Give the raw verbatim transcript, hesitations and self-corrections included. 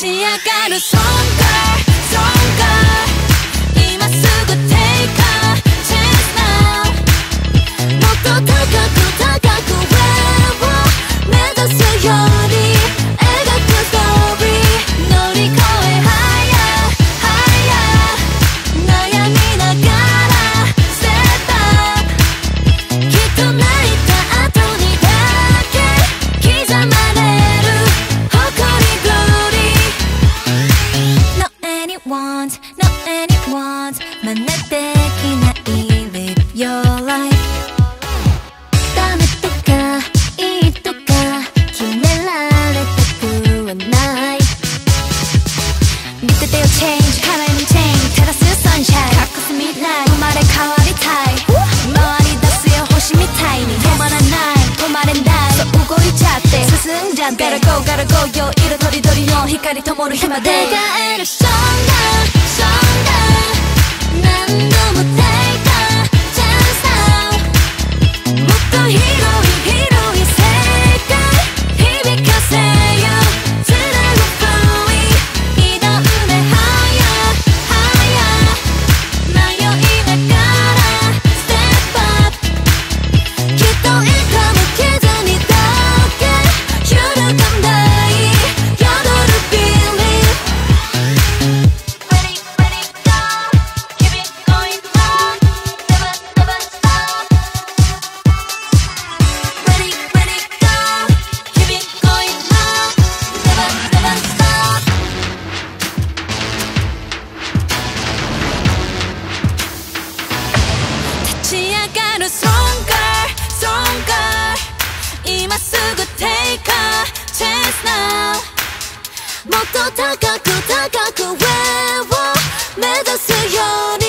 ち上がる Stronger Stronger 今すぐ Take a chance now もっと高く高く Where を目指すように描くストーリー乗り越え Higher Higher 悩みながら Step up きっと泣いた後にだけ刻まれる誇り Glory No anyone's No anyone's 真似できない Live your life ダメとかいいとか決められたくはない見ててよ Change 花に Change 照らす Sunshine 隠す未来生まれ変わりたい回り出すよ星みたいに止まらない止まれないそう動いちゃって進んじゃって Gotta go gotta go よ色とりどりの光灯る日まで戦える Stronger Stronger 何度も Take a chance now もっと広い広い世界響かせよつなぐ Flowing 挑んで Higher Higher 迷いながら Step up きっといつも傷にだけ揺るがない宿る Believe Ready ready go Keep it going on Never never stop Ready ready go Keep it going on Never never stop 立ち上がる Stronger Stronger 今すぐ Take a chance now もっと高く高く Where を目指すように